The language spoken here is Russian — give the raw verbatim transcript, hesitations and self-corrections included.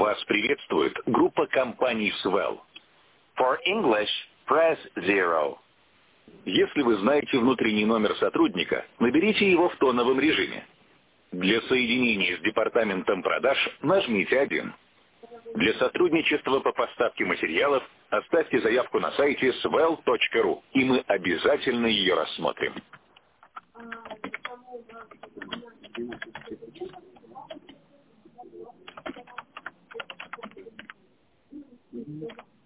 Вас приветствует группа компаний Swell. For English, press zero. Если вы знаете внутренний номер сотрудника, наберите его в тоновом режиме. Для соединения с департаментом продаж нажмите один. Для сотрудничества по поставке материалов оставьте заявку на сайте свел точка ру, и мы обязательно ее рассмотрим. Thank you.